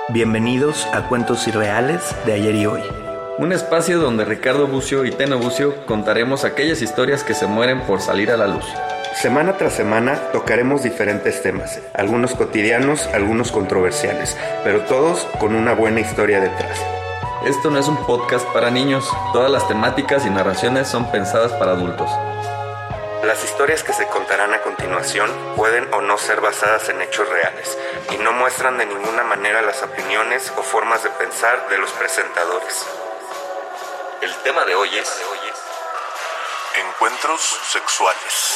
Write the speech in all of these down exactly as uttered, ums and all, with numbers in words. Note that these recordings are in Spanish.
Bienvenidos a Cuentos Irreales de ayer y hoy. Un espacio donde Ricardo Bucio y Teno Bucio contaremos aquellas historias que se mueren por salir a la luz. Semana tras semana tocaremos diferentes temas, algunos cotidianos, algunos controversiales, pero todos con una buena historia detrás. Esto no es un podcast para niños, todas las temáticas y narraciones son pensadas para adultos. Las historias que se contarán a continuación pueden o no ser basadas en hechos reales y no muestran de ninguna manera las opiniones o formas de pensar de los presentadores. El tema de hoy es encuentros sexuales.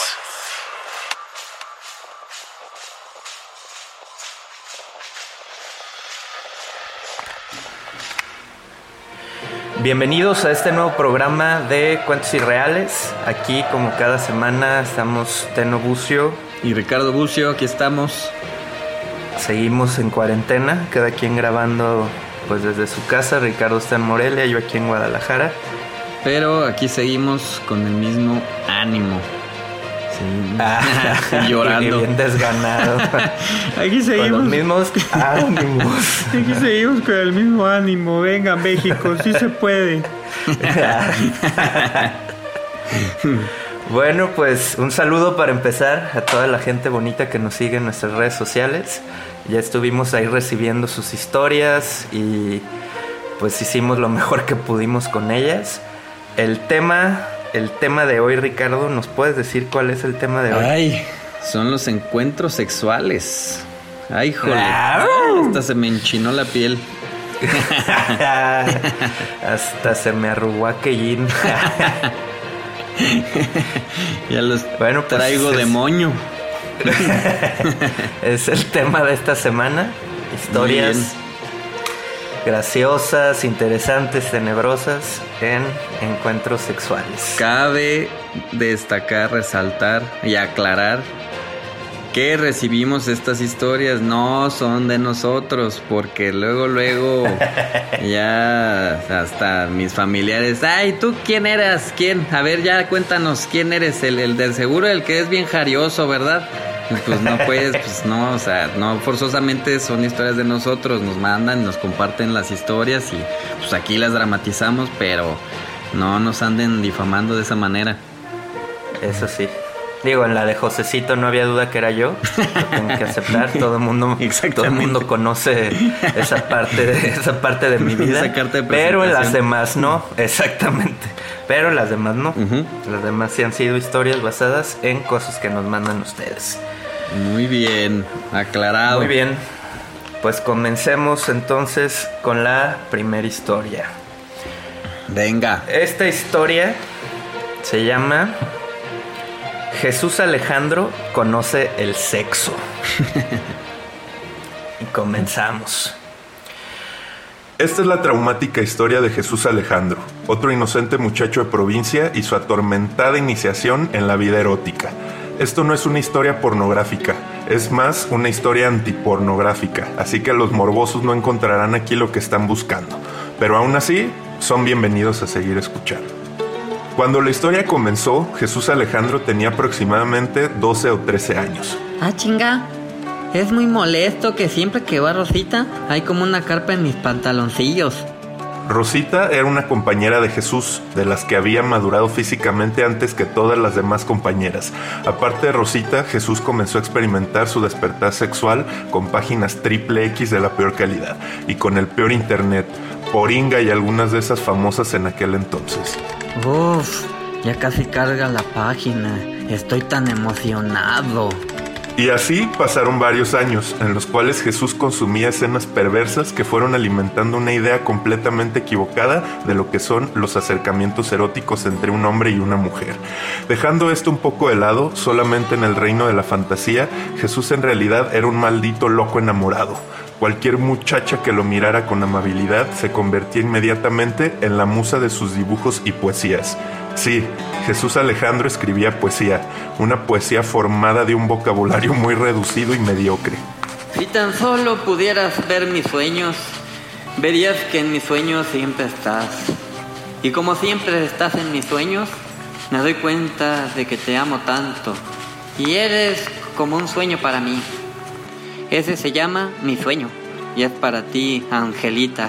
Bienvenidos a este nuevo programa de Cuentos Irreales. Aquí, como cada semana, estamos Teno Bucio y Ricardo Bucio, aquí estamos. Seguimos en cuarentena, cada quien grabando pues desde su casa. Ricardo está en Morelia, yo aquí en Guadalajara. Pero aquí seguimos con el mismo ánimo. Sí. Ah, llorando. Bien desganado. Aquí seguimos. Con los mismos ánimos. Aquí seguimos con el mismo ánimo. Venga, México, sí se puede. Bueno, pues un saludo para empezar a toda la gente bonita que nos sigue en nuestras redes sociales. Ya estuvimos ahí recibiendo sus historias y pues hicimos lo mejor que pudimos con ellas. El tema... El tema de hoy, Ricardo, ¿nos puedes decir cuál es el tema de hoy? Ay, son los encuentros sexuales. Ay, jole. Ah, hasta se me enchinó la piel. Hasta se me arrugó aquellín. Ya los bueno, pues traigo es, de moño. Es el tema de esta semana. Historias graciosas, interesantes, tenebrosas en encuentros sexuales. Cabe destacar, resaltar y aclarar que recibimos estas historias no son de nosotros, porque luego, luego ya hasta mis familiares, ay, ¿tú quién eras? ¿Quién? A ver, ya cuéntanos, ¿quién eres? El, el del seguro, el que es bien jarioso, ¿verdad? Pues no puedes, pues no, o sea, no forzosamente son historias de nosotros, nos mandan, nos comparten las historias y pues aquí las dramatizamos, pero no nos anden difamando de esa manera. Eso sí. Digo, en la de Josecito no había duda que era yo, lo tengo que aceptar, todo el mundo, todo el mundo conoce esa parte de, esa parte de mi vida, esa carta de pero en las demás no, exactamente, pero las demás no, uh-huh. Las demás sí han sido historias basadas en cosas que nos mandan ustedes. Muy bien, aclarado. Muy bien, pues comencemos entonces con la primera historia. Venga. Esta historia se llama... Jesús Alejandro conoce el sexo. Y comenzamos. Esta es la traumática historia de Jesús Alejandro, otro inocente muchacho de provincia y su atormentada iniciación en la vida erótica. Esto no es una historia pornográfica, es más una historia antipornográfica, así que los morbosos no encontrarán aquí lo que están buscando. Pero aún así, son bienvenidos a seguir escuchando. Cuando la historia comenzó, Jesús Alejandro tenía aproximadamente doce o trece años. Ah, chinga. Es muy molesto que siempre que va Rosita hay como una carpa en mis pantaloncillos. Rosita era una compañera de Jesús, de las que había madurado físicamente antes que todas las demás compañeras. Aparte de Rosita, Jesús comenzó a experimentar su despertar sexual con páginas triple X de la peor calidad y con el peor internet, Poringa y algunas de esas famosas en aquel entonces. Uf, ya casi carga la página. Estoy tan emocionado. Y así pasaron varios años, en los cuales Jesús consumía escenas perversas que fueron alimentando una idea completamente equivocada de lo que son los acercamientos eróticos entre un hombre y una mujer. Dejando esto un poco de lado, solamente en el reino de la fantasía, Jesús en realidad era un maldito loco enamorado. Cualquier muchacha que lo mirara con amabilidad se convertía inmediatamente en la musa de sus dibujos y poesías. Sí, Jesús Alejandro escribía poesía, una poesía formada de un vocabulario muy reducido y mediocre. Si tan solo pudieras ver mis sueños, verías que en mis sueños siempre estás. Y como siempre estás en mis sueños, me doy cuenta de que te amo tanto. Y eres como un sueño para mí. Ese se llama mi sueño. y es para ti, Angelita.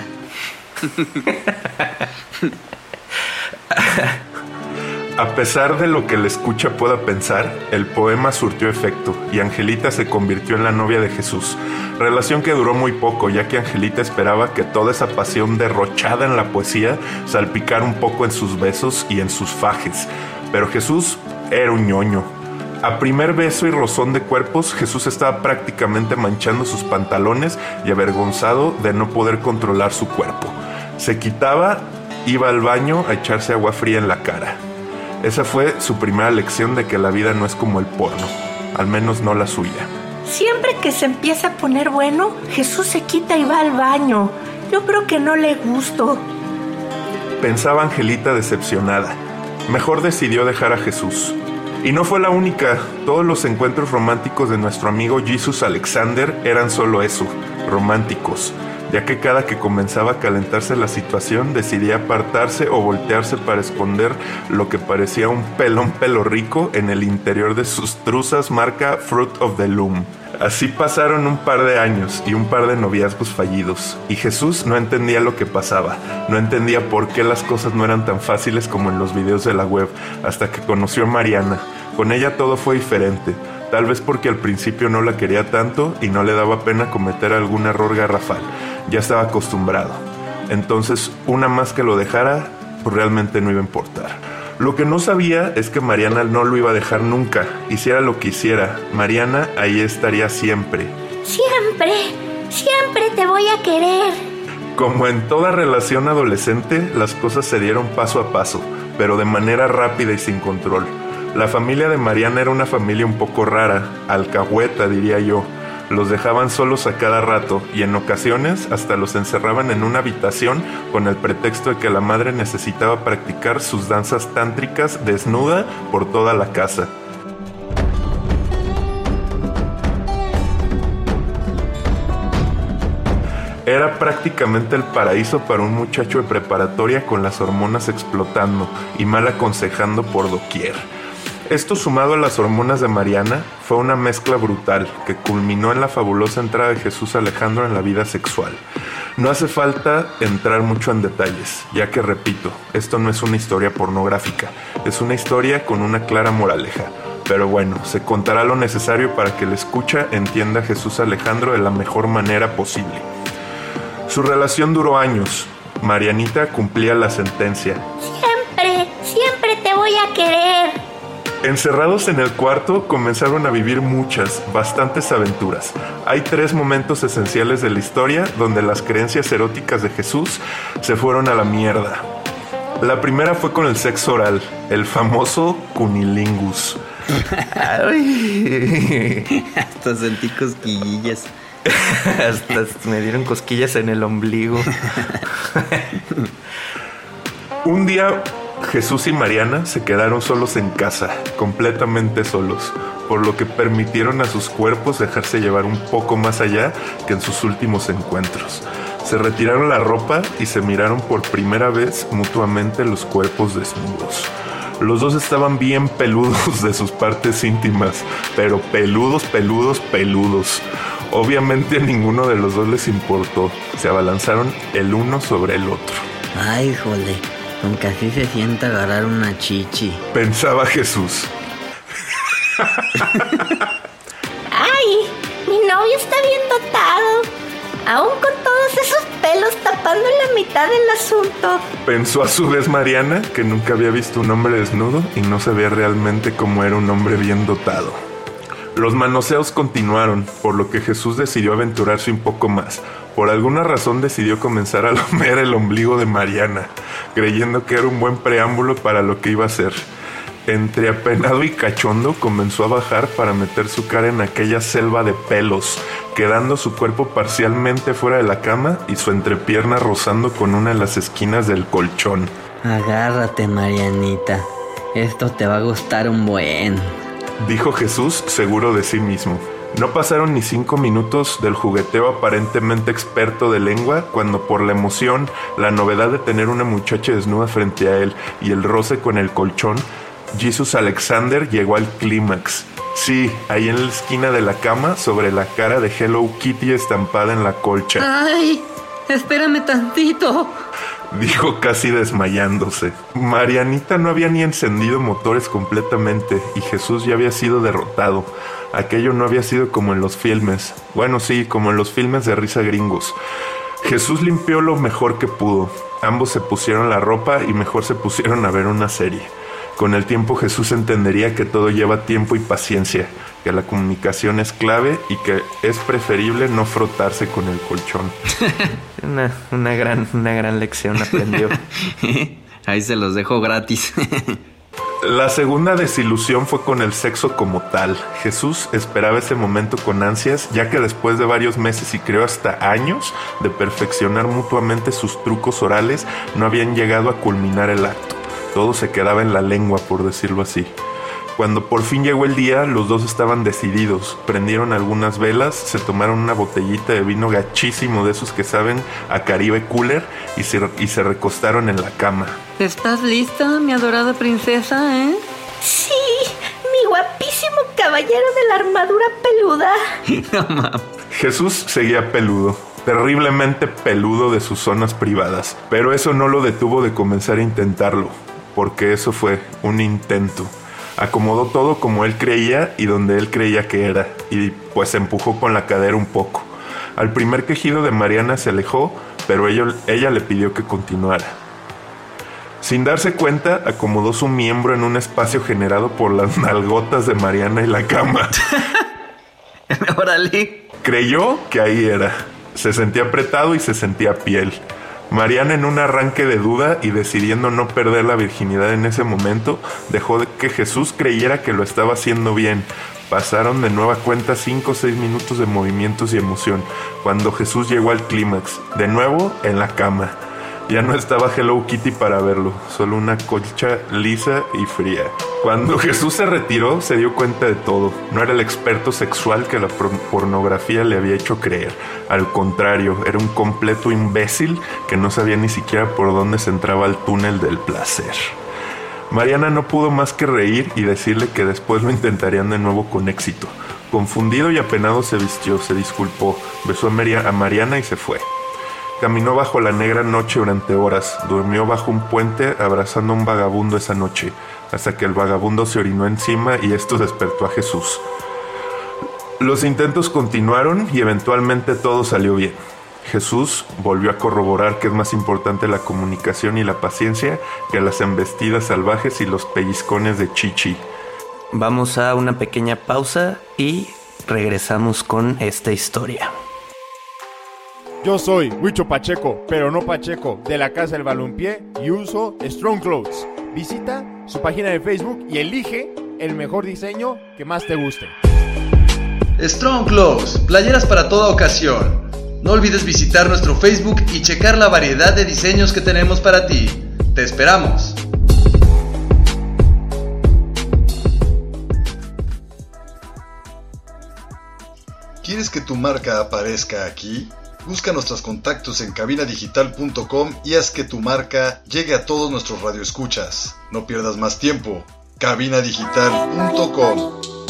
A pesar de lo que el escucha pueda pensar, el poema surtió efecto y Angelita se convirtió en la novia de Jesús. Relación que duró muy poco, ya que Angelita esperaba que toda esa pasión derrochada en la poesía salpicara un poco en sus besos y en sus fajes. Pero Jesús era un ñoño. A primer beso y rozón de cuerpos, Jesús estaba prácticamente manchando sus pantalones y avergonzado de no poder controlar su cuerpo. Se quitaba, iba al baño a echarse agua fría en la cara. Esa fue su primera lección de que la vida no es como el porno, al menos no la suya. Siempre que se empieza a poner bueno, Jesús se quita y va al baño. Yo creo que no le gusto. Pensaba Angelita decepcionada. Mejor decidió dejar a Jesús. Y no fue la única. Todos los encuentros románticos de nuestro amigo Jesus Alexander eran solo eso, románticos, ya que cada que comenzaba a calentarse la situación decidía apartarse o voltearse para esconder lo que parecía un pelón pelo rico en el interior de sus truzas marca Fruit of the Loom. Así pasaron un par de años y un par de noviazgos fallidos, y Jesús no entendía lo que pasaba, no entendía por qué las cosas no eran tan fáciles como en los videos de la web, hasta que conoció a Mariana. Con ella todo fue diferente, tal vez porque al principio no la quería tanto y no le daba pena cometer algún error garrafal. Ya estaba acostumbrado. Entonces, una más que lo dejara, pues realmente no iba a importar. Lo que no sabía es que Mariana no lo iba a dejar nunca. Hiciera lo que hiciera, Mariana ahí estaría siempre. Siempre, siempre te voy a querer. Como en toda relación adolescente, las cosas se dieron paso a paso, pero de manera rápida y sin control. La familia de Mariana era una familia un poco rara, alcahueta diría yo. Los dejaban solos a cada rato y en ocasiones hasta los encerraban en una habitación con el pretexto de que la madre necesitaba practicar sus danzas tántricas desnuda por toda la casa. Era prácticamente el paraíso para un muchacho de preparatoria con las hormonas explotando y mal aconsejando por doquier. Esto sumado a las hormonas de Mariana fue una mezcla brutal que culminó en la fabulosa entrada de Jesús Alejandro en la vida sexual. No hace falta entrar mucho en detalles, ya que repito, esto no es una historia pornográfica, es una historia con una clara moraleja. Pero bueno, se contará lo necesario para que el escucha entienda a Jesús Alejandro de la mejor manera posible. Su relación duró años. Marianita cumplía la sentencia. Siempre, siempre te voy a querer. Encerrados en el cuarto, comenzaron a vivir muchas, bastantes aventuras. Hay tres momentos esenciales de la historia donde las creencias eróticas de Jesús se fueron a la mierda. La primera fue con el sexo oral, el famoso cunilingus. Hasta sentí cosquillillas. Hasta me dieron cosquillas en el ombligo. Un día Jesús y Mariana se quedaron solos en casa, completamente solos, por lo que permitieron a sus cuerpos dejarse llevar un poco más allá que en sus últimos encuentros. Se retiraron la ropa y se miraron por primera vez mutuamente los cuerpos desnudos. Los dos estaban bien peludos de sus partes íntimas, pero peludos, peludos, peludos. Obviamente a ninguno de los dos les importó. Se abalanzaron el uno sobre el otro. Ay, jole, con que así se sienta agarrar una chichi, pensaba Jesús. Ay, mi novio está bien dotado, aún con todos esos pelos tapando la mitad del asunto. Pensó a su vez Mariana, que nunca había visto un hombre desnudo y no sabía realmente cómo era un hombre bien dotado. Los manoseos continuaron, por lo que Jesús decidió aventurarse un poco más. Por alguna razón decidió comenzar a lamer el ombligo de Mariana, creyendo que era un buen preámbulo para lo que iba a hacer. Entre apenado y cachondo comenzó a bajar para meter su cara en aquella selva de pelos, quedando su cuerpo parcialmente fuera de la cama y su entrepierna rozando con una de las esquinas del colchón. Agárrate, Marianita, esto te va a gustar un buen, dijo Jesús seguro de sí mismo. No pasaron ni cinco minutos del jugueteo aparentemente experto de lengua cuando por la emoción, la novedad de tener una muchacha desnuda frente a él y el roce con el colchón, Jesus Alexander llegó al clímax. Sí, ahí en la esquina de la cama, sobre la cara de Hello Kitty estampada en la colcha. ¡Ay! Espérame tantito. Dijo casi desmayándose. Marianita no había ni encendido motores completamente y Jesús ya había sido derrotado. Aquello no había sido como en los filmes. Bueno, sí, como en los filmes de risa gringos. Jesús limpió lo mejor que pudo. Ambos se pusieron la ropa y mejor se pusieron a ver una serie. Con el tiempo Jesús entendería que todo lleva tiempo y paciencia, que la comunicación es clave y que es preferible no frotarse con el colchón. Una, una, gran, una gran lección aprendió. Ahí se los dejo gratis. La segunda desilusión fue con el sexo como tal. Jesús esperaba ese momento con ansias, ya que después de varios meses y creo hasta años de perfeccionar mutuamente sus trucos orales, no habían llegado a culminar el acto. Todo se quedaba en la lengua, por decirlo así. Cuando por fin llegó el día, los dos estaban decididos. Prendieron algunas velas, se tomaron una botellita de vino gachísimo de esos que saben a Caribe Cooler y se, y se recostaron en la cama. ¿Estás lista, mi adorada princesa, eh? Sí, mi guapísimo caballero de la armadura peluda. Jesús seguía peludo, terriblemente peludo de sus zonas privadas, pero eso no lo detuvo de comenzar a intentarlo, porque eso fue un intento. Acomodó todo como él creía y donde él creía que era, y pues se empujó con la cadera un poco. Al primer quejido de Mariana se alejó, pero ella, ella le pidió que continuara. Sin darse cuenta, acomodó su miembro en un espacio generado por las nalgotas de Mariana y la cama. Órale. Creyó que ahí era. Se sentía apretado y se sentía piel. Mariana, en un arranque de duda y decidiendo no perder la virginidad en ese momento, dejó que Jesús creyera que lo estaba haciendo bien. Pasaron de nueva cuenta cinco o seis minutos de movimientos y emoción, cuando Jesús llegó al clímax, de nuevo en la cama. Ya no estaba Hello Kitty para verlo, solo una colcha lisa y fría. Cuando Jesús se retiró, se dio cuenta de todo. No era el experto sexual que la pornografía le había hecho creer. Al contrario, era un completo imbécil que no sabía ni siquiera por dónde se entraba al túnel del placer. Mariana no pudo más que reír y decirle que después lo intentarían de nuevo con éxito. Confundido y apenado se vistió, se disculpó, besó a Mariana y se fue. Caminó bajo la negra noche durante horas, durmió bajo un puente abrazando a un vagabundo esa noche, hasta que el vagabundo se orinó encima y esto despertó a Jesús. Los intentos continuaron y eventualmente todo salió bien. Jesús volvió a corroborar que es más importante la comunicación y la paciencia que las embestidas salvajes y los pellizcones de chichi. Vamos a una pequeña pausa y regresamos con esta historia. Yo soy Huicho Pacheco, pero no Pacheco, de la Casa del Balompié y uso Strong Clothes. Visita su página de Facebook y elige el mejor diseño que más te guste. Strong Clothes, playeras para toda ocasión. No olvides visitar nuestro Facebook y checar la variedad de diseños que tenemos para ti. ¡Te esperamos! ¿Quieres que tu marca aparezca aquí? Busca nuestros contactos en cabina digital punto com y haz que tu marca llegue a todos nuestros radioescuchas. No pierdas más tiempo. cabina digital punto com.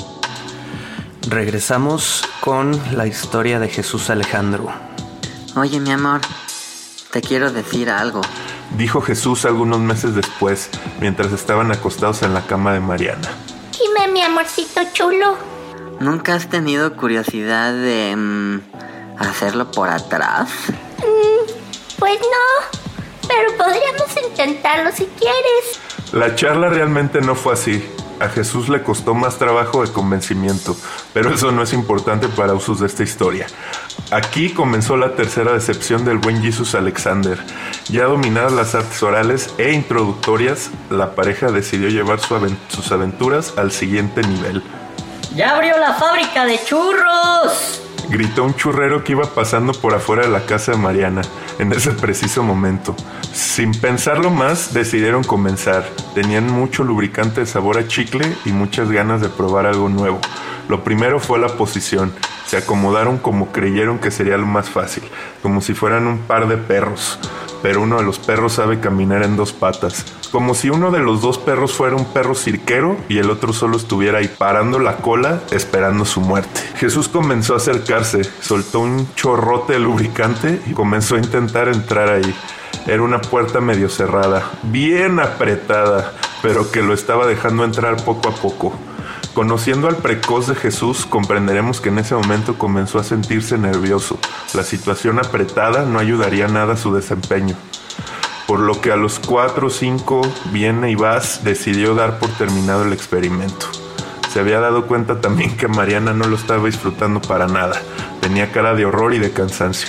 Regresamos con la historia de Jesús Alejandro. Oye, mi amor, te quiero decir algo. Dijo Jesús algunos meses después, mientras estaban acostados en la cama de Mariana. Dime, mi amorcito chulo. ¿Nunca has tenido curiosidad de mmm, hacerlo por atrás? Mm, pues no, pero podríamos intentarlo si quieres. La charla realmente no fue así. A Jesús le costó más trabajo de convencimiento, pero eso no es importante para usos de esta historia. Aquí comenzó la tercera decepción del buen Jesús Alexander. Ya dominadas las artes orales e introductorias, la pareja decidió llevar su avent- sus aventuras al siguiente nivel. ¡Ya abrió la fábrica de churros! Gritó un churrero que iba pasando por afuera de la casa de Mariana en ese preciso momento. Sin pensarlo más, decidieron comenzar. Tenían mucho lubricante de sabor a chicle y muchas ganas de probar algo nuevo. Lo primero fue la posición. Se acomodaron como creyeron que sería lo más fácil, como si fueran un par de perros. pero uno de los perros sabe caminar en dos patas. Como si uno de los dos perros fuera un perro cirquero y el otro solo estuviera ahí parando la cola esperando su muerte. Jesús comenzó a acercarse, soltó un chorrote de lubricante y comenzó a intentar entrar ahí. Era una puerta medio cerrada, bien apretada, pero que lo estaba dejando entrar poco a poco. Conociendo al precoz de Jesús, comprenderemos que en ese momento comenzó a sentirse nervioso. La situación apretada no ayudaría nada a su desempeño. Por lo que a los cuatro o cinco, viene y vas, decidió dar por terminado el experimento. Se había dado cuenta también que Mariana no lo estaba disfrutando para nada. Tenía cara de horror y de cansancio.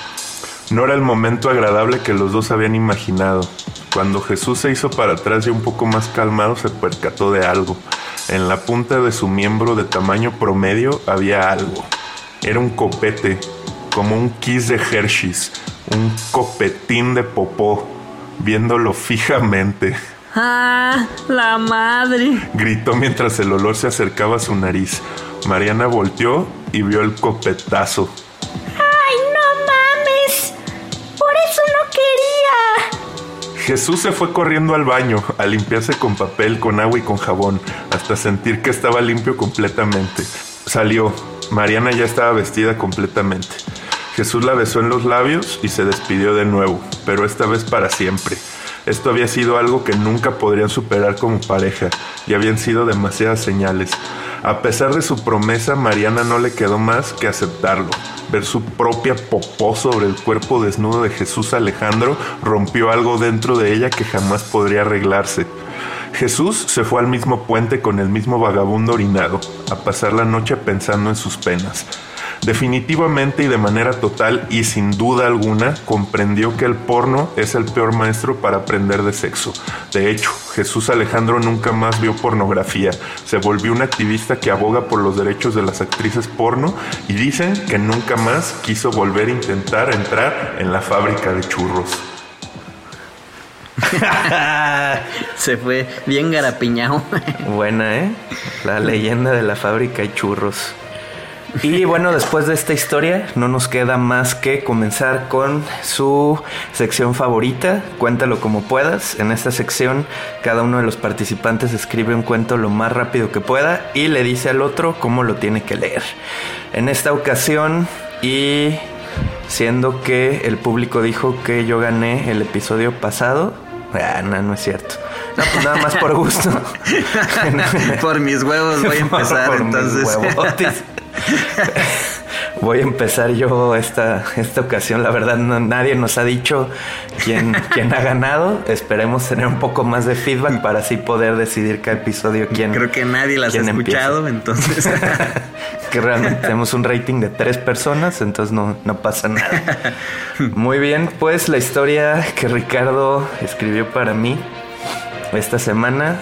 No era el momento agradable que los dos habían imaginado. Cuando Jesús se hizo para atrás y un poco más calmado, se percató de algo. En la punta de su miembro de tamaño promedio había algo. Era un copete, como un kiss de Hershey's, un copetín de popó. Viéndolo fijamente. ¡Ah, la madre! Gritó mientras el olor se acercaba a su nariz. Mariana volteó y vio el copetazo. ¡Ay, no mames! ¡Por eso no quería! Jesús se fue corriendo al baño a limpiarse con papel, con agua y con jabón, hasta sentir que estaba limpio completamente. Salió. Mariana ya estaba vestida completamente. Jesús la besó en los labios y se despidió de nuevo, pero esta vez para siempre. Esto había sido algo que nunca podrían superar como pareja, y habían sido demasiadas señales. A pesar de su promesa, Mariana no le quedó más que aceptarlo. Ver su propia popó sobre el cuerpo desnudo de Jesús Alejandro rompió algo dentro de ella que jamás podría arreglarse. Jesús se fue al mismo puente con el mismo vagabundo orinado, a pasar la noche pensando en sus penas. Definitivamente y de manera total y sin duda alguna comprendió que el porno es el peor maestro para aprender de sexo. De hecho, Jesús Alejandro nunca más vio pornografía. Se volvió un activista que aboga por los derechos de las actrices porno y dicen que nunca más quiso volver a intentar entrar en la fábrica de churros. Se fue bien garapiñao. Buena, ¿eh? La leyenda de la fábrica de churros. Y bueno, después de esta historia no nos queda más que comenzar con su sección favorita, Cuéntalo como puedas. En esta sección cada uno de los participantes escribe un cuento lo más rápido que pueda y le dice al otro cómo lo tiene que leer. En esta ocasión, y siendo que el público dijo que yo gané el episodio pasado, ah, no, no es cierto. No, pues nada más por gusto. Por mis huevos voy a empezar, por, por entonces. Mis huevotes. Voy a empezar yo esta, esta ocasión. La verdad, no, nadie nos ha dicho quién, quién ha ganado. Esperemos tener un poco más de feedback para así poder decidir cada episodio quién. Creo que nadie las ha escuchado, empieza. Entonces. Que realmente tenemos un rating de tres personas, entonces no, no pasa nada. Muy bien, pues la historia que Ricardo escribió para mí esta semana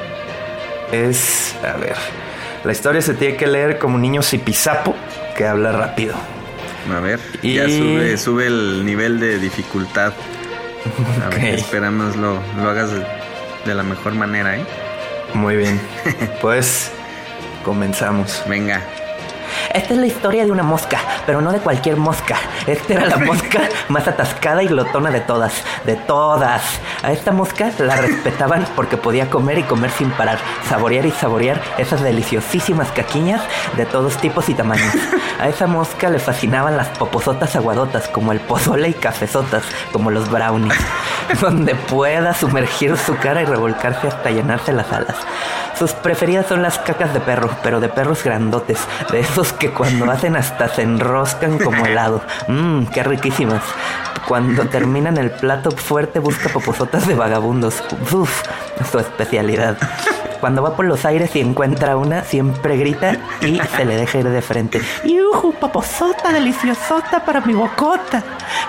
es, a ver, la historia se tiene que leer como un niño zipizapo que habla rápido. A ver, y... ya sube, sube el nivel de dificultad. A okay. ver, esperamos lo, lo hagas de, de la mejor manera, ¿eh? Muy bien, pues comenzamos. Venga. Esta es la historia de una mosca, pero no de cualquier mosca. Esta era la mosca más atascada y glotona de todas, de todas. A esta mosca la respetaban porque podía comer y comer sin parar, saborear y saborear esas deliciosísimas caquiñas de todos tipos y tamaños. A esa mosca le fascinaban las poposotas aguadotas, como el pozole, y cafezotas, como los brownies, donde pueda sumergir su cara y revolcarse hasta llenarse las alas. Sus preferidas son las cacas de perro, pero de perros grandotes, de esos que cuando hacen hasta se enroscan como helado. Mmm, qué riquísimas. Cuando terminan el plato fuerte busca poposotas de vagabundos. Uf, su especialidad. Cuando va por los aires y encuentra una, siempre grita y se le deja ir de frente. ¡Yujú, poposota deliciosota para mi bocota!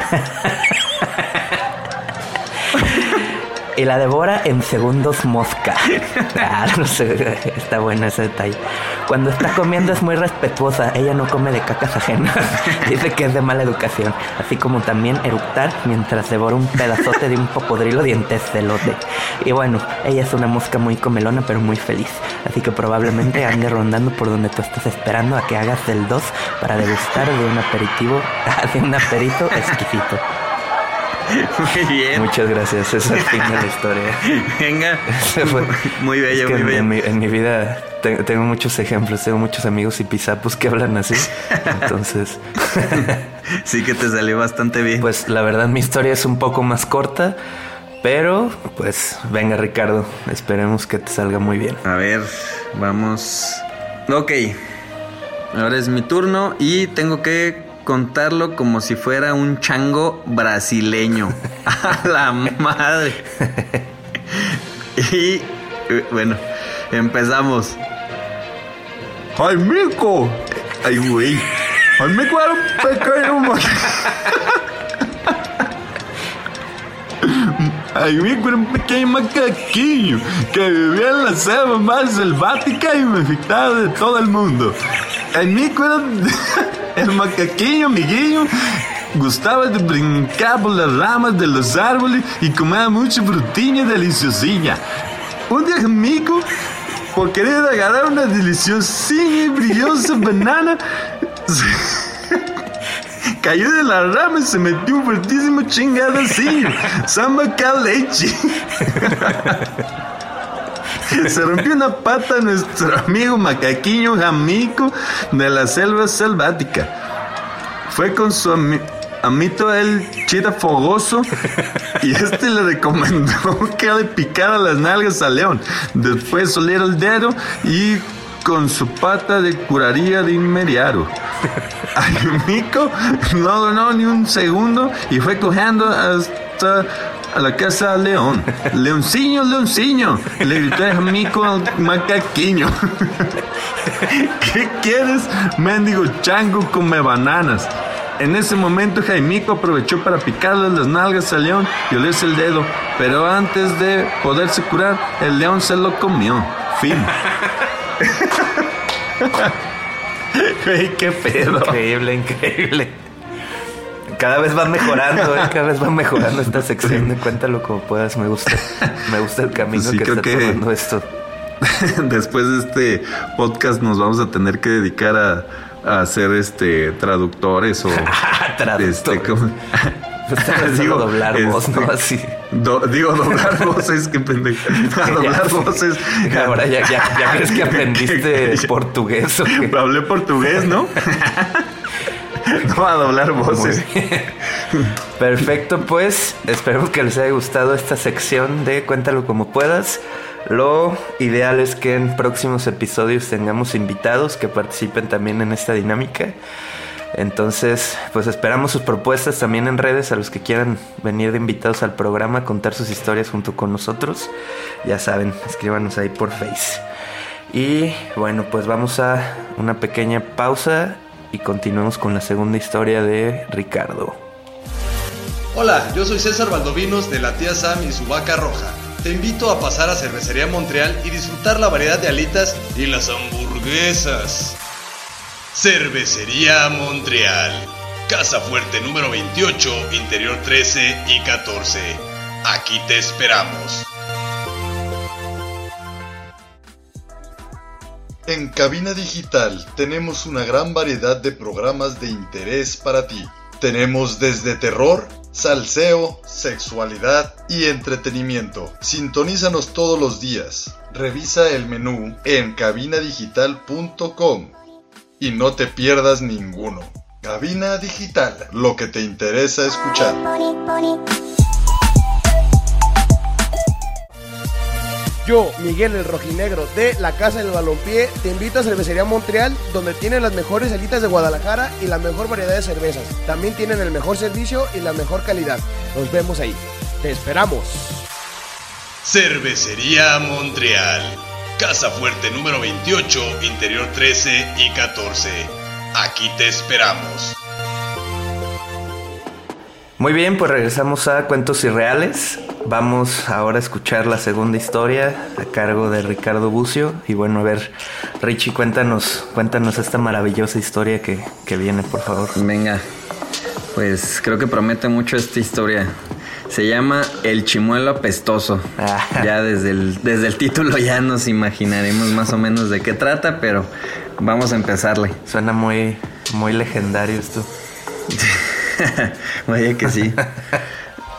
Y la devora en segundos mosca. Ah, no sé, está bueno ese detalle. Cuando está comiendo es muy respetuosa. Ella no come de cacas ajenas. Dice que es de mala educación. Así como también eructar mientras devora un pedazote de un popodrilo dientes de elote. Y bueno, ella es una mosca muy comelona pero muy feliz. Así que probablemente ande rondando por donde tú estás esperando a que hagas el dos para degustar de un aperitivo, de un aperito exquisito. Muy bien. Muchas gracias, esa es fin de la historia. Venga. Fue, muy bello, es que muy en, bello. En mi, en mi vida tengo, tengo muchos ejemplos, tengo muchos amigos y pisapos que hablan así. Entonces... sí que te salió bastante bien. Pues la verdad mi historia es un poco más corta, pero pues venga Ricardo, esperemos que te salga muy bien. A ver, vamos. Ok, ahora es mi turno y tengo que contarlo como si fuera un chango brasileño. A la madre. Y bueno, empezamos. ¡Ay, mico! ¡Ay, güey! ¡Ay, mico era un pequeño! ¡Ay, mico era un pequeño macaquinho que vivía en la selva más selvática y me infectaba de todo el mundo! ¡Ay, mico era el macaquinho, amiguinho! Gustaba de brincar por las ramas de los árboles y comía mucha frutinha deliciosinha. Un día, mico, por querer agarrar una deliciosinha y brillosa banana, cayó de la rama y se metió un fuertísimo chingadacillo. Samba leche. Se rompió una pata a nuestro amigo macaquinho Jamico de la selva selvática. Fue con su ami- amito el chita fogoso y este le recomendó que le picara las nalgas al león. Después oliera el dedo y con su pata de curaría de inmediato. Ay, Mico no donó ni un segundo y fue cojeando hasta a la casa del león. Leonciño, leonciño, le gritó a Mico al macaquiño. ¿Qué quieres, mendigo chango? Come bananas. En ese momento Jaimico aprovechó para picarle las nalgas al león y olerse el dedo, pero antes de poderse curar, el león se lo comió. Fin. Güey, qué pedo. Increíble, increíble. Cada vez van mejorando, ¿eh? Cada vez van mejorando esta sección de Cuéntalo como puedas. Me gusta, me gusta el camino Pues sí, que creo está que tomando esto. Después de este podcast nos vamos a tener que dedicar a, a hacer este traductores o Traductores. Este, ¿cómo? digo doblar este, voz, ¿no? Así. Do, digo doblar voces, qué pendejo. A doblar ya, voces. Ahora ya, ya, ya crees que aprendiste portugués o qué. Hablé portugués, ¿no? No, a doblar voces. Perfecto, pues esperemos que les haya gustado esta sección de Cuéntalo como puedas. Lo ideal es que en próximos episodios tengamos invitados que participen también en esta dinámica. Entonces, pues esperamos sus propuestas también en redes a los que quieran venir de invitados al programa, contar sus historias junto con nosotros. Ya saben, escríbanos ahí por Face. Y bueno, pues vamos a una pequeña pausa y continuamos con la segunda historia de Ricardo. Hola, yo soy César Valdovinos de la tía Sam y su vaca roja. Te invito a pasar a Cervecería Montreal y disfrutar la variedad de alitas y las hamburguesas. Cervecería Montreal, Casa Fuerte número veintiocho, Interior trece y catorce. Aquí te esperamos. En Cabina Digital tenemos una gran variedad de programas de interés para ti. Tenemos desde terror, salseo, sexualidad y entretenimiento. Sintonízanos todos los días. Revisa el menú en cabina digital punto com y no te pierdas ninguno. Cabina Digital, lo que te interesa escuchar. Yo, Miguel el Rojinegro de la Casa del Balompié, te invito a Cervecería Montreal, donde tienen las mejores alitas de Guadalajara y la mejor variedad de cervezas. También tienen el mejor servicio y la mejor calidad. Nos vemos ahí. ¡Te esperamos! Cervecería Montreal, Casa Fuerte número veintiocho, Interior trece y catorce. Aquí te esperamos. Muy bien, pues regresamos a Cuentos Irreales. Vamos ahora a escuchar la segunda historia a cargo de Ricardo Bucio. Y bueno, a ver, Richie, cuéntanos, cuéntanos esta maravillosa historia que, que viene, por favor. Venga, pues creo que promete mucho esta historia. Se llama El Chimuelo Apestoso. Ah. Ya desde el, desde el título ya nos imaginaremos más o menos de qué trata, pero vamos a empezarle. Suena muy, muy legendario esto. Vaya que sí.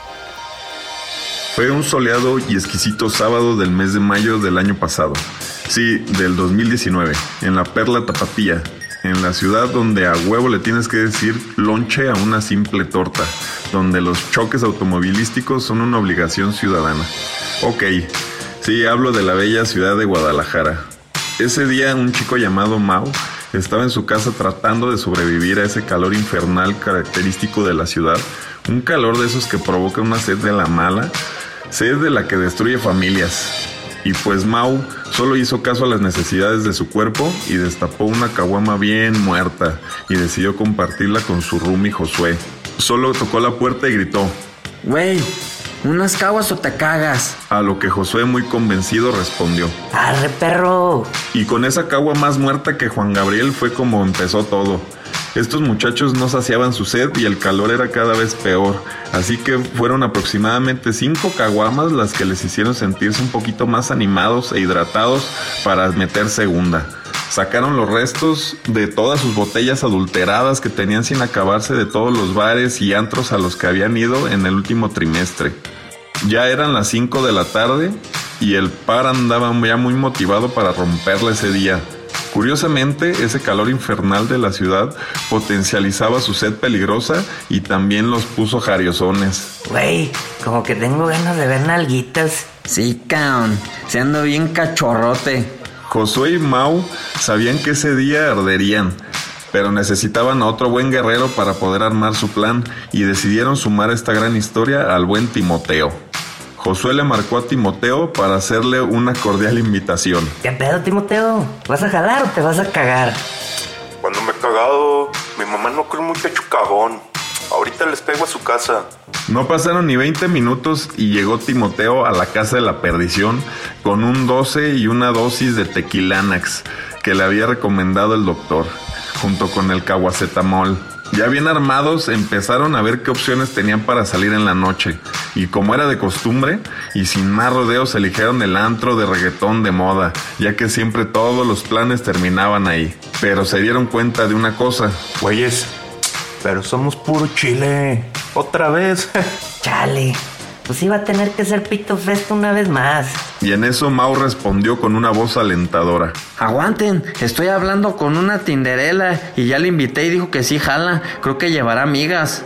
Fue un soleado y exquisito sábado del mes de mayo del año pasado. Sí, del dos mil diecinueve, en la Perla Tapatía, en la ciudad donde a huevo le tienes que decir lonche a una simple torta, donde los choques automovilísticos son una obligación ciudadana. Ok, sí, hablo de la bella ciudad de Guadalajara. Ese día un chico llamado Mau estaba en su casa tratando de sobrevivir a ese calor infernal característico de la ciudad, un calor de esos que provoca una sed de la mala, sed de la que destruye familias. Y pues Mau solo hizo caso a las necesidades de su cuerpo y destapó una caguama bien muerta y decidió compartirla con su roomie Josué. Solo tocó la puerta y gritó: Güey, ¿unas caguas o te cagas? A lo que Josué, muy convencido, respondió: ¡Arre, perro! Y con esa cagua más muerta que Juan Gabriel fue como empezó todo. Estos muchachos no saciaban su sed y el calor era cada vez peor, así que fueron aproximadamente cinco caguamas las que les hicieron sentirse un poquito más animados e hidratados para meter segunda. Sacaron los restos de todas sus botellas adulteradas que tenían sin acabarse de todos los bares y antros a los que habían ido en el último trimestre. Ya eran las cinco de la tarde y el par andaba ya muy motivado para romperla ese día. Curiosamente, ese calor infernal de la ciudad potencializaba su sed peligrosa y también los puso jariosones. Güey, como que tengo ganas de ver nalguitas. Sí, caón, se ando bien cachorrote. Josué y Mau sabían que ese día arderían, pero necesitaban a otro buen guerrero para poder armar su plan y decidieron sumar esta gran historia al buen Timoteo. Josué le marcó a Timoteo para hacerle una cordial invitación. ¿Qué pedo, Timoteo? ¿Vas a jalar o te vas a cagar? Cuando me he cagado, mi mamá no cree muy pecho cagón. Ahorita les pego a su casa. No pasaron ni veinte minutos y llegó Timoteo a la casa de la perdición con un doce y una dosis de tequilanax que le había recomendado el doctor, junto con el caguacetamol. Ya bien armados, empezaron a ver qué opciones tenían para salir en la noche. Y como era de costumbre, y sin más rodeos, eligieron el antro de reggaetón de moda, ya que siempre todos los planes terminaban ahí. Pero se dieron cuenta de una cosa. Güeyes, pero somos puro chile. Otra vez. Chale, pues iba a tener que ser Pito Fest una vez más. Y en eso Mau respondió con una voz alentadora: Aguanten, estoy hablando con una tinderela y ya le invité y dijo que sí jala, creo que llevará amigas.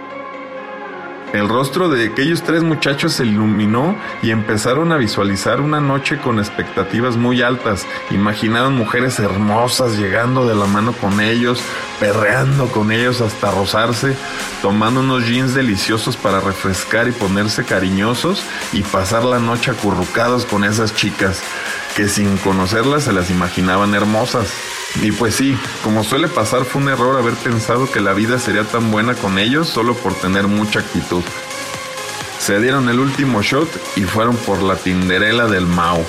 El rostro de aquellos tres muchachos se iluminó y empezaron a visualizar una noche con expectativas muy altas. Imaginaron mujeres hermosas llegando de la mano con ellos, perreando con ellos hasta rozarse, tomando unos jeans deliciosos para refrescar y ponerse cariñosos y pasar la noche acurrucados con esas chicas, que sin conocerlas se las imaginaban hermosas. Y pues sí, como suele pasar, fue un error haber pensado que la vida sería tan buena con ellos solo por tener mucha actitud. Se dieron el último shot y fueron por la tinderela del Mau.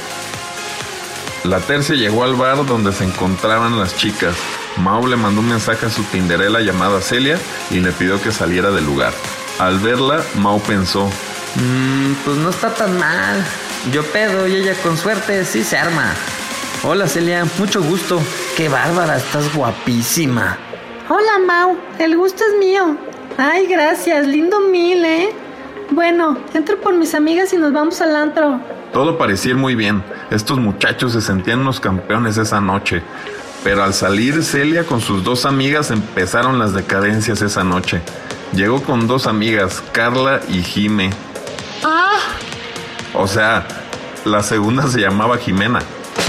La tercia llegó al bar donde se encontraban las chicas. Mau le mandó un mensaje a su tinderela llamada Celia y le pidió que saliera del lugar. Al verla, Mau pensó: Mmm, pues no está tan mal. Yo pedo y ella con suerte sí se arma. Hola Celia, mucho gusto. Qué bárbara, estás guapísima. Hola Mau, el gusto es mío. Ay, gracias, lindo mil, ¿eh? Bueno, entro por mis amigas y nos vamos al antro. Todo parecía ir muy bien. Estos muchachos se sentían unos campeones esa noche. Pero al salir Celia con sus dos amigas empezaron las decadencias esa noche. Llegó con dos amigas, Carla y Jime. ¡Ah! O sea, la segunda se llamaba Jimena.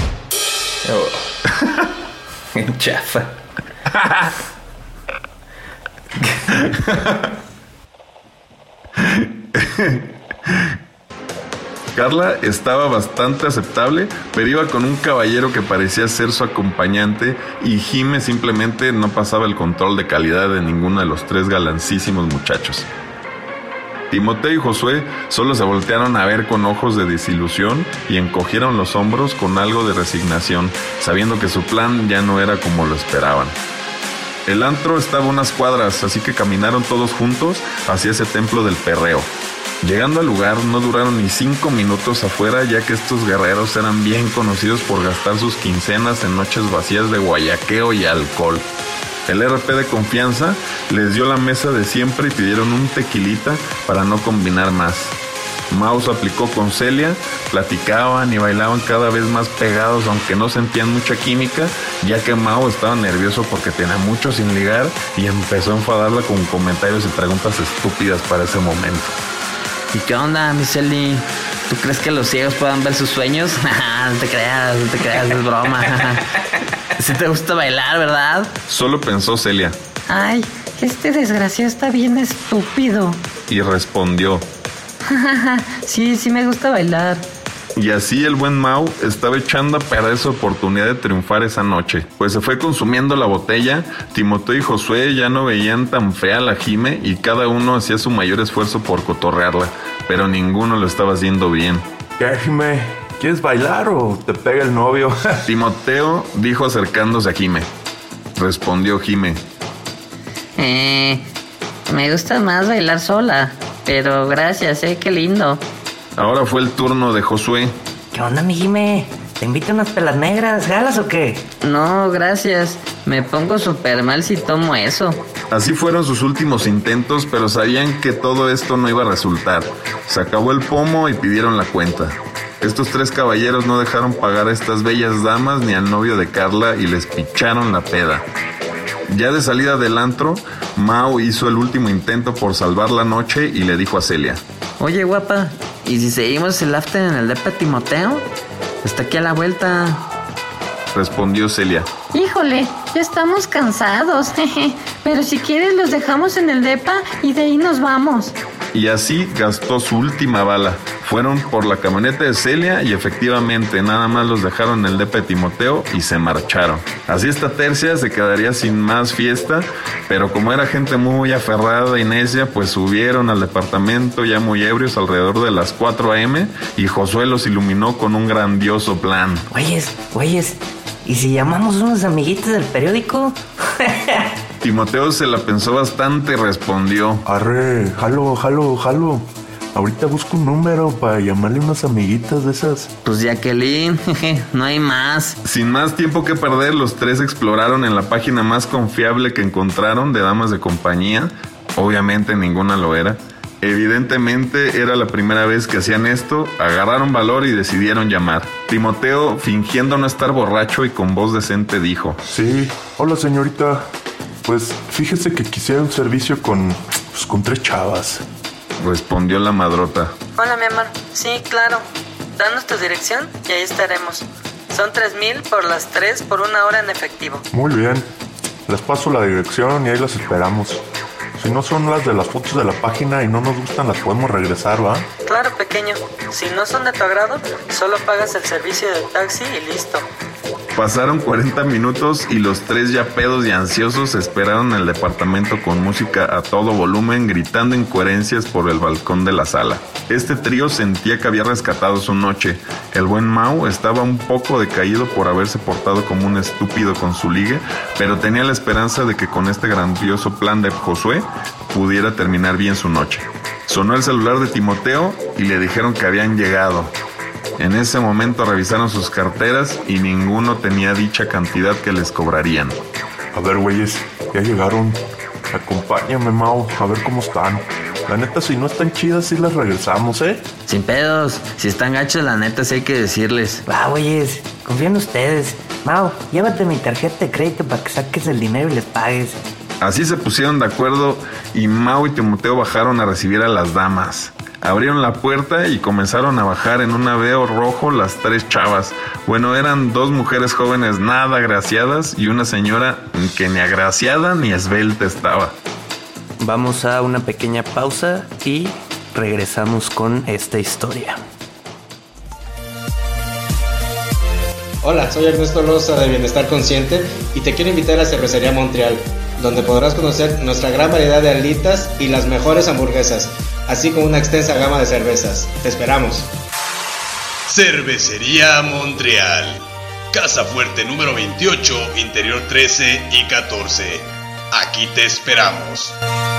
Oh. Chafa. Carla estaba bastante aceptable, pero iba con un caballero que parecía ser su acompañante, y Jime simplemente no pasaba el control de calidad de ninguno de los tres galancísimos muchachos. Timoteo y Josué solo se voltearon a ver con ojos de desilusión y encogieron los hombros con algo de resignación, sabiendo que su plan ya no era como lo esperaban. El antro estaba a unas cuadras, así que caminaron todos juntos hacia ese templo del perreo. Llegando al lugar, no duraron ni cinco minutos afuera, ya que estos guerreros eran bien conocidos por gastar sus quincenas en noches vacías de guayaqueo y alcohol. El R P de confianza les dio la mesa de siempre y pidieron un tequilita para no combinar más. Mau se aplicó con Celia, platicaban y bailaban cada vez más pegados, aunque no sentían mucha química, ya que Mau estaba nervioso porque tenía mucho sin ligar y empezó a enfadarla con comentarios y preguntas estúpidas para ese momento. ¿Y qué onda, mi Celi? ¿Tú crees que los ciegos puedan ver sus sueños? No te creas, no te creas, es broma. Sí te gusta bailar, ¿verdad? Solo pensó Celia. Ay, este desgraciado está bien estúpido. Y respondió. Sí, sí me gusta bailar. Y así el buen Mau estaba echando a perder su oportunidad de triunfar esa noche, pues se fue consumiendo la botella. Timoteo y Josué ya no veían tan fea a la Jime y cada uno hacía su mayor esfuerzo por cotorrearla, pero ninguno lo estaba haciendo bien. ¿Qué, Jime? ¿Quieres bailar o te pega el novio? Timoteo dijo acercándose a Jime. Respondió Jime. Eh, me gusta más bailar sola, pero gracias, eh, qué lindo. Ahora fue el turno de Josué. ¿Qué onda, mi Jime? ¿Te invito a unas pelas negras? ¿Jalas o qué? No, gracias. Me pongo súper mal si tomo eso. Así fueron sus últimos intentos, pero sabían que todo esto no iba a resultar. Se acabó el pomo y pidieron la cuenta. Estos tres caballeros no dejaron pagar a estas bellas damas ni al novio de Carla y les picharon la peda. Ya de salida del antro, Mau hizo el último intento por salvar la noche y le dijo a Celia. Oye, guapa, ¿y si seguimos el after en el depa de Timoteo? Está aquí a la vuelta. Respondió Celia. Híjole, ya estamos cansados, jeje. Pero si quieres los dejamos en el depa y de ahí nos vamos. Y así gastó su última bala. Fueron por la camioneta de Celia y efectivamente nada más los dejaron en el depa de Timoteo y se marcharon. Así esta tercia se quedaría sin más fiesta, pero como era gente muy aferrada y necia, pues subieron al departamento ya muy ebrios alrededor de las cuatro a eme y Josué los iluminó con un grandioso plan. Güeyes, güeyes, ¿y si llamamos unos amiguitos del periódico? Timoteo se la pensó bastante y respondió. Arre, jalo, jalo, jalo. Ahorita busco un número para llamarle unas amiguitas de esas. Pues Jacqueline, jeje, no hay más. Sin más tiempo que perder, los tres exploraron en la página más confiable que encontraron de damas de compañía. Obviamente ninguna lo era. Evidentemente era la primera vez que hacían esto, agarraron valor y decidieron llamar. Timoteo, fingiendo no estar borracho y con voz decente, dijo. Sí, hola señorita. Pues fíjese que quisiera un servicio con, pues, con tres chavas. Respondió la madrota. Hola, mi amor. Sí, claro. Danos tu dirección y ahí estaremos. Son tres mil por las tres por una hora en efectivo. Muy bien. Les paso la dirección y ahí las esperamos. Si no son las de las fotos de la página y no nos gustan, las podemos regresar, ¿va? Claro, pequeño. Si no son de tu agrado, solo pagas el servicio de taxi y listo. Pasaron cuarenta minutos y los tres ya pedos y ansiosos esperaron en el departamento con música a todo volumen, gritando incoherencias por el balcón de la sala. Este trío sentía que había rescatado su noche. El buen Mau estaba un poco decaído por haberse portado como un estúpido con su ligue, pero tenía la esperanza de que con este grandioso plan de Josué pudiera terminar bien su noche. Sonó el celular de Timoteo y le dijeron que habían llegado. En ese momento revisaron sus carteras y ninguno tenía dicha cantidad que les cobrarían. A ver, güeyes, ya llegaron. Acompáñame, Mau, a ver cómo están. La neta, si no están chidas, sí las regresamos, ¿eh? Sin pedos. Si están gachos, la neta, sí hay que decirles. Va, güeyes, confío en ustedes. Mau, llévate mi tarjeta de crédito para que saques el dinero y les pagues. Así se pusieron de acuerdo y Mau y Timoteo bajaron a recibir a las damas. Abrieron la puerta y comenzaron a bajar en un Aveo rojo las tres chavas. Bueno, eran dos mujeres jóvenes nada agraciadas y una señora que ni agraciada ni esbelta estaba. Vamos a una pequeña pausa y regresamos con esta historia. Hola, soy Ernesto Rosa de Bienestar Consciente y te quiero invitar a Cervecería Montreal, donde podrás conocer nuestra gran variedad de alitas y las mejores hamburguesas, así como una extensa gama de cervezas. Te esperamos. Cervecería Montreal, Casa Fuerte número veintiocho, Interior trece y catorce. Aquí te esperamos.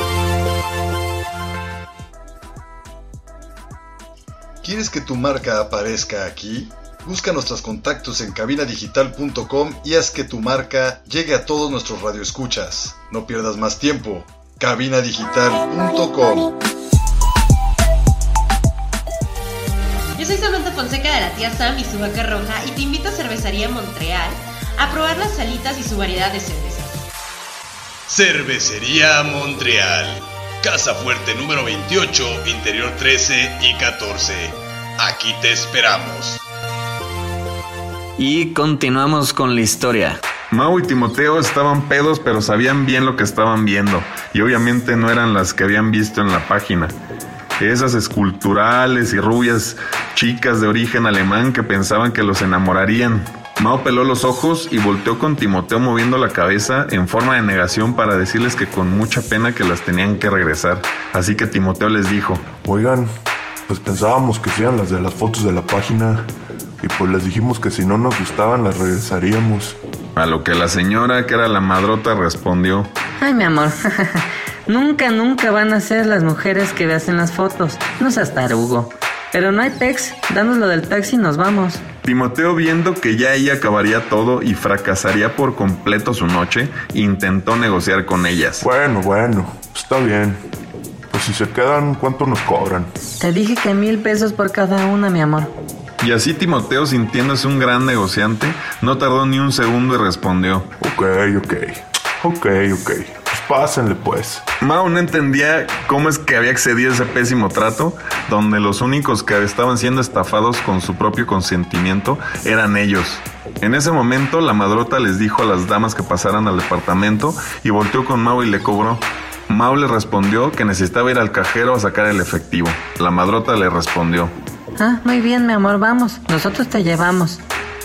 ¿Quieres que tu marca aparezca aquí? Busca nuestros contactos en cabina digital punto com y haz que tu marca llegue a todos nuestros radioescuchas. No pierdas más tiempo. cabina digital punto com. Yo soy Samantha Fonseca de la Tía Sam y su Vaca Roja y te invito a Cervecería Montreal a probar las salitas y su variedad de cervezas. Cervecería Montreal, Casa Fuerte número veintiocho, Interior trece y catorce. Aquí te esperamos. Y continuamos con la historia. Mau y Timoteo estaban pedos, pero sabían bien lo que estaban viendo. Y obviamente no eran las que habían visto en la página. Esas esculturales y rubias chicas de origen alemán que pensaban que los enamorarían. Mau peló los ojos y volteó con Timoteo moviendo la cabeza en forma de negación para decirles que con mucha pena que las tenían que regresar. Así que Timoteo les dijo: Oigan, pues pensábamos que sean las de las fotos de la página. Y pues les dijimos que si no nos gustaban las regresaríamos. A lo que la señora, que era la madrota, respondió: Ay, mi amor, nunca, nunca van a ser las mujeres que veas en las fotos. No seas tarugo. Pero no hay taxi, danos lo del taxi y nos vamos. Timoteo, viendo que ya ahí acabaría todo y fracasaría por completo su noche, intentó negociar con ellas. Bueno, bueno, está bien. Pues si se quedan, ¿cuánto nos cobran? Te dije que mil pesos por cada una, mi amor. Y así Timoteo, sintiéndose un gran negociante, no tardó ni un segundo y respondió: Ok, ok, ok, ok, pues pásenle pues. Mau no entendía cómo es que había accedido a ese pésimo trato, donde los únicos que estaban siendo estafados con su propio consentimiento eran ellos. En ese momento, la madrota les dijo a las damas que pasaran al departamento y volteó con Mau y le cobró. Mau le respondió que necesitaba ir al cajero a sacar el efectivo. La madrota le respondió: Ah, muy bien, mi amor, vamos, nosotros te llevamos.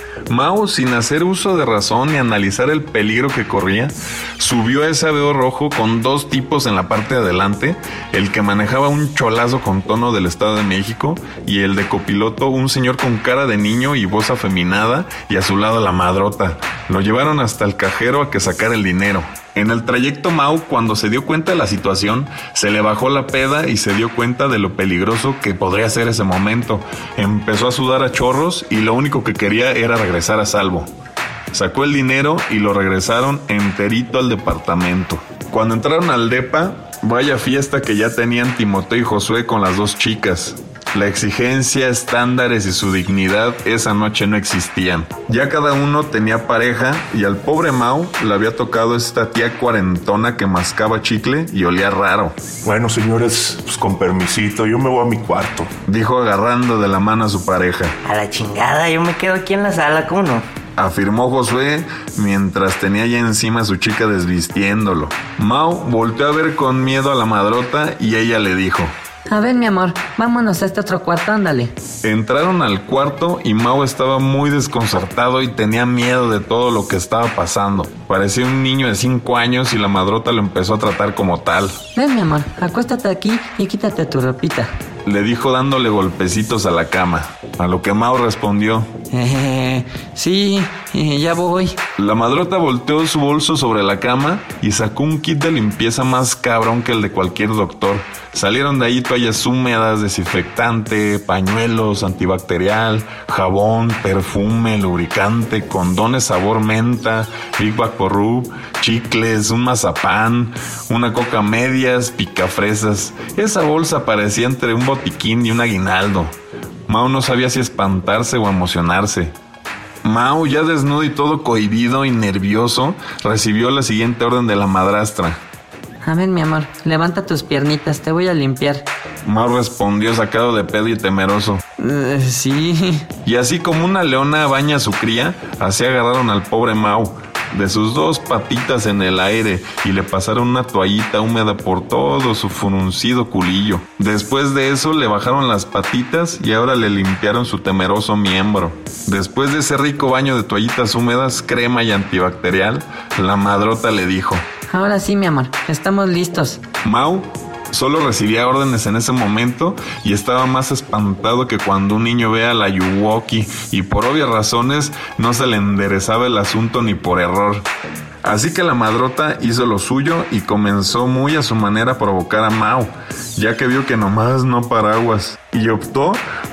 Mau, sin hacer uso de razón ni analizar el peligro que corría, subió a ese Aveo rojo con dos tipos en la parte de adelante, el que manejaba un cholazo con tono del Estado de México y el de copiloto un señor con cara de niño y voz afeminada, y a su lado la madrota. Lo llevaron hasta el cajero a que sacara el dinero. En el trayecto, Mau, cuando se dio cuenta de la situación, se le bajó la peda y se dio cuenta de lo peligroso que podría ser ese momento. Empezó a sudar a chorros y lo único que quería era regresar a salvo. Sacó el dinero y lo regresaron enterito al departamento. Cuando entraron al depa, vaya fiesta que ya tenían Timoteo y Josué con las dos chicas. La exigencia, estándares y su dignidad esa noche no existían. Ya cada uno tenía pareja y al pobre Mau le había tocado esta tía cuarentona que mascaba chicle y olía raro. Bueno, señores, pues con permisito, yo me voy a mi cuarto, dijo agarrando de la mano a su pareja. A la chingada, yo me quedo aquí en la sala, ¿cómo no? Afirmó Josué mientras tenía ya encima a su chica desvistiéndolo. Mau volteó a ver con miedo a la madrota y ella le dijo: A ver, mi amor, vámonos a este otro cuarto, ándale. Entraron al cuarto y Mau estaba muy desconcertado y tenía miedo de todo lo que estaba pasando. Parecía un niño de cinco años y la madrota lo empezó a tratar como tal. Ven, mi amor, acuéstate aquí y quítate tu ropita, le dijo dándole golpecitos a la cama. A lo que Mau respondió: Eh, sí, eh, ya voy. La madrota volteó su bolso sobre la cama y sacó un kit de limpieza más cabrón que el de cualquier doctor. Salieron de ahí toallas húmedas, desinfectante, pañuelos, antibacterial, jabón, perfume, lubricante, condones sabor menta, Big Vaporub, chicles, un mazapán, una coca medias, picafresas. Esa bolsa parecía entre un botiquín y un aguinaldo. Mau no sabía si espantarse o emocionarse. Mau, ya desnudo y todo cohibido y nervioso, recibió la siguiente orden de la madrastra: A ver, mi amor, levanta tus piernitas, te voy a limpiar. Mau respondió sacado de pedo y temeroso: Uh, sí. Y así como una leona baña a su cría, así agarraron al pobre Mau de sus dos patitas en el aire y le pasaron una toallita húmeda por todo su fruncido culillo. Después de eso le bajaron las patitas y ahora le limpiaron su temeroso miembro. Después de ese rico baño de toallitas húmedas, crema y antibacterial, la madrota le dijo: Ahora sí, mi amor, estamos listos. Mau solo recibía órdenes en ese momento y estaba más espantado que cuando un niño ve a la Yuwoki, y por obvias razones no se le enderezaba el asunto ni por error. Así que la madrota hizo lo suyo y comenzó muy a su manera a provocar a Mau, ya que vio que nomás no paraguas, y optó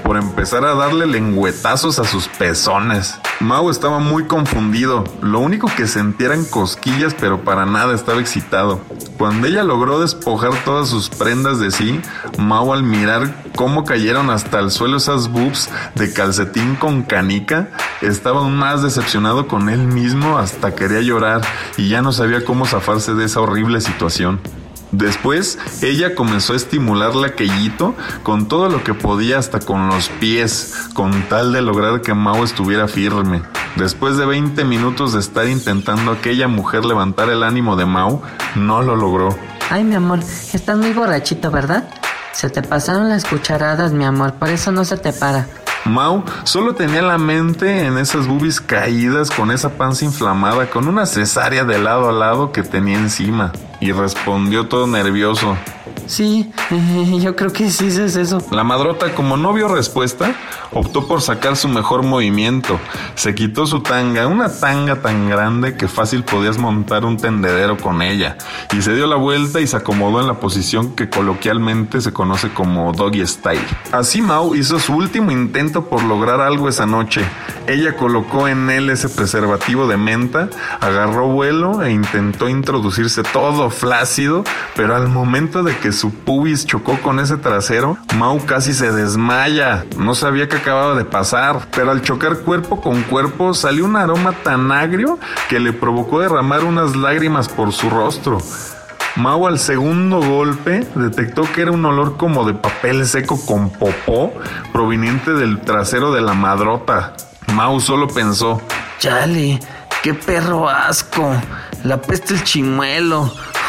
por empezar a darle lengüetazos a sus pezones. Mau estaba muy confundido. Lo único que sentía eran cosquillas, pero para nada estaba excitado. Cuando ella logró despojar todas sus prendas de sí, Mau, al mirar cómo cayeron hasta el suelo esas boobs de calcetín con canica, estaba aún más decepcionado con él mismo, hasta quería llorar y ya no sabía cómo zafarse de esa horrible situación. Después, ella comenzó a estimularle aquellito con todo lo que podía, hasta con los pies, con tal de lograr que Mau estuviera firme. Después de veinte minutos de estar intentando aquella mujer levantar el ánimo de Mau, no lo logró. Ay, mi amor, estás muy borrachito, ¿verdad? Se te pasaron las cucharadas, mi amor, por eso no se te para. Mau solo tenía la mente en esas boobies caídas, con esa panza inflamada, con una cesárea de lado a lado que tenía encima. Y respondió todo nervioso: Sí, eh, yo creo que sí es eso. La madrota, como no vio respuesta, optó por sacar su mejor movimiento. Se quitó su tanga, una tanga tan grande que fácil podías montar un tendedero con ella, y se dio la vuelta y se acomodó en la posición que coloquialmente se conoce como doggy style. Así Mau hizo su último intento por lograr algo esa noche. Ella colocó en él ese preservativo de menta, agarró vuelo e intentó introducirse todo flácido, pero al momento de que su pubis chocó con ese trasero, Mau casi se desmaya. No sabía qué acababa de pasar, pero al chocar cuerpo con cuerpo salió un aroma tan agrio que le provocó derramar unas lágrimas por su rostro. Mau, al segundo golpe, detectó que era un olor como de papel seco con popó proveniente del trasero de la madrota. Mau solo pensó: Chale, qué perro asco, la pesta el chimuelo,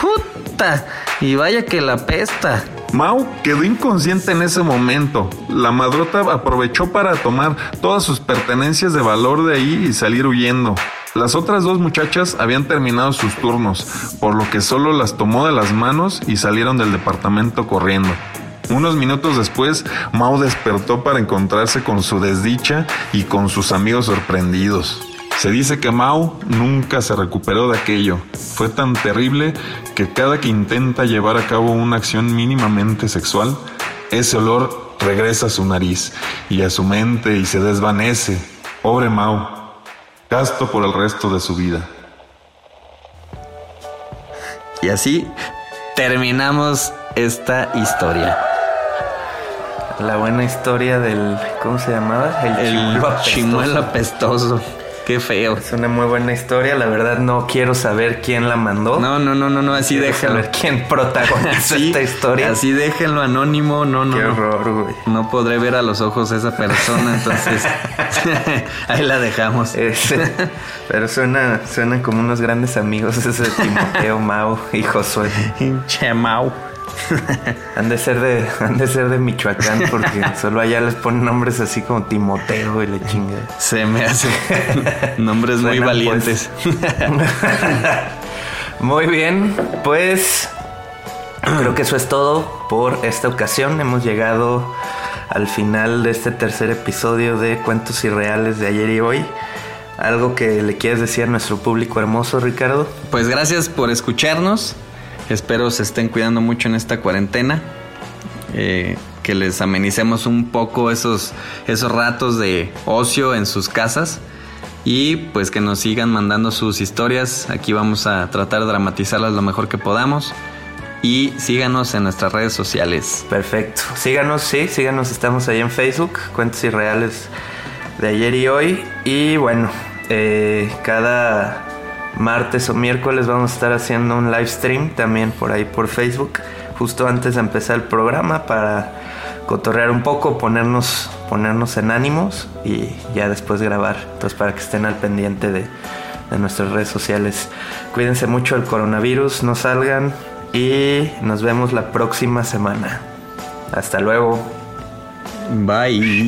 ¡juta! Y vaya que la pesta. Mau quedó inconsciente en ese momento. La madrota aprovechó para tomar todas sus pertenencias de valor de ahí y salir huyendo. Las otras dos muchachas habían terminado sus turnos, por lo que solo las tomó de las manos y salieron del departamento corriendo. Unos minutos después, Mau despertó para encontrarse con su desdicha y con sus amigos sorprendidos. Se dice que Mau nunca se recuperó de aquello. Fue tan terrible que cada que intenta llevar a cabo una acción mínimamente sexual, ese olor regresa a su nariz y a su mente y se desvanece. Pobre Mau, gasto por el resto de su vida. Y así terminamos esta historia. La buena historia del... ¿Cómo se llamaba? El, el chimuelo apestoso. Chimuelo apestoso. Qué feo. Es una muy buena historia. La verdad no quiero saber quién la mandó. No, no, no, no, no así déjalo. Saber quién protagonizó esta historia. Así déjenlo anónimo. No, no. Qué no. horror, güey. No podré ver a los ojos a esa persona, entonces ahí la dejamos. Es, pero suena, suenan como unos grandes amigos, ese de Timoteo, Mau y Josué. Hinche Mau. Han de ser de, han de ser de Michoacán, porque solo allá les ponen nombres así como Timoteo y la chinga. Se me hace nombres muy Suenan, valientes. Pues. Muy bien, pues creo que eso es todo por esta ocasión. Hemos llegado al final de este tercer episodio de Cuentos Irreales de ayer y hoy. ¿Algo que le quieres decir a nuestro público hermoso, Ricardo? Pues gracias por escucharnos. Espero se estén cuidando mucho en esta cuarentena, eh, que les amenicemos un poco esos, esos ratos de ocio en sus casas y pues que nos sigan mandando sus historias. Aquí vamos a tratar de dramatizarlas lo mejor que podamos y síganos en nuestras redes sociales. Perfecto, síganos, sí, síganos, estamos ahí en Facebook, Cuentos Irreales de ayer y hoy, y bueno, eh, cada... martes o miércoles vamos a estar haciendo un live stream también por ahí por Facebook, justo antes de empezar el programa, para cotorrear un poco, ponernos, ponernos en ánimos y ya después grabar. Entonces, para que estén al pendiente de, de nuestras redes sociales. Cuídense mucho del coronavirus, no salgan y nos vemos la próxima semana. Hasta luego. Bye.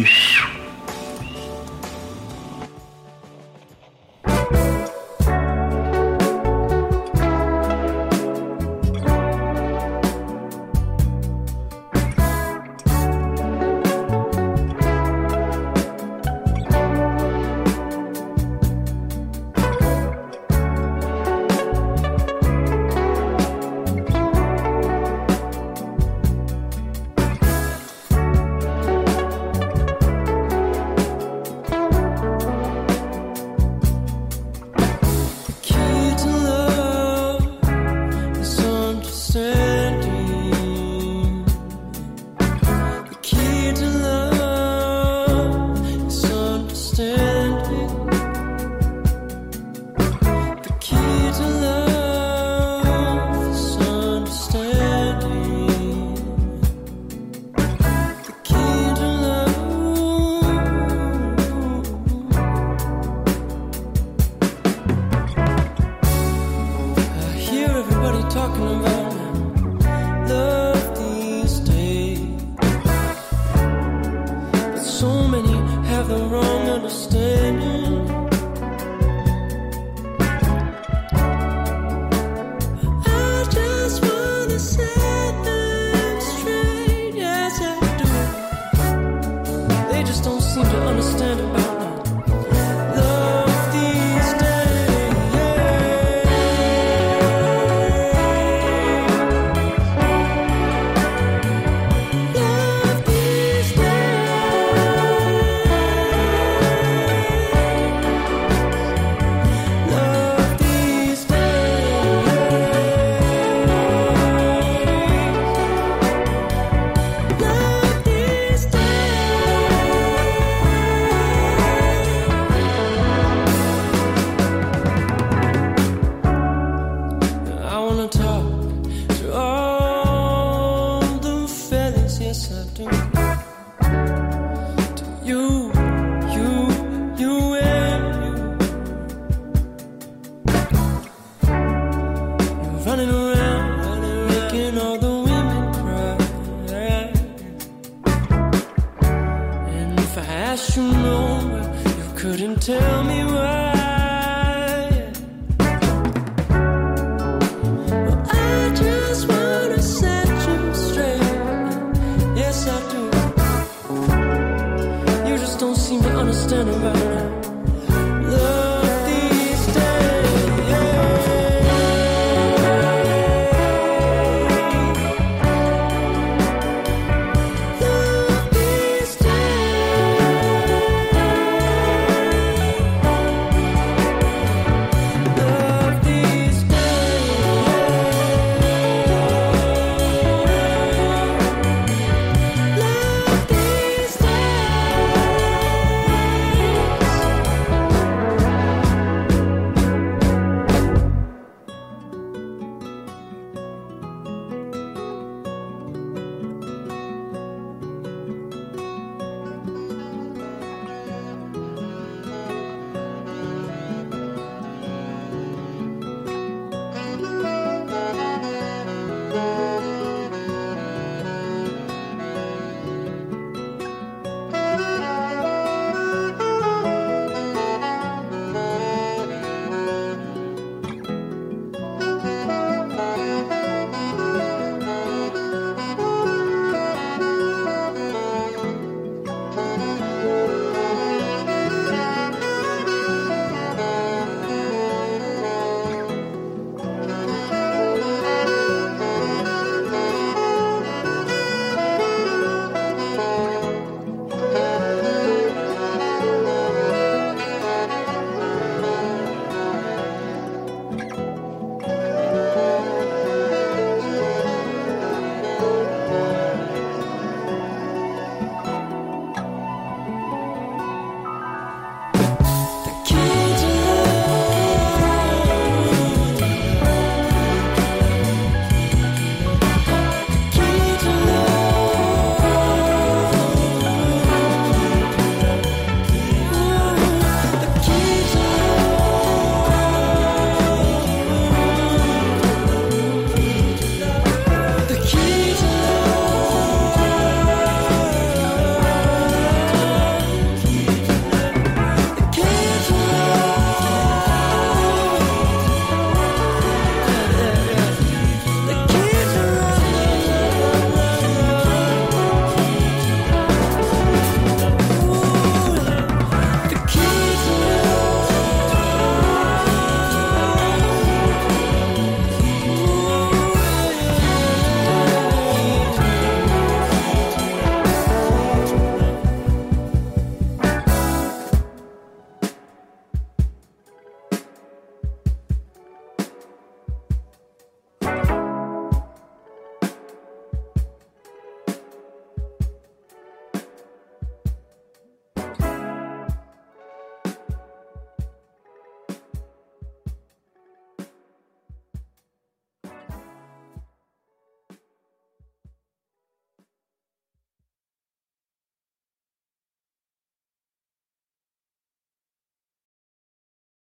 standing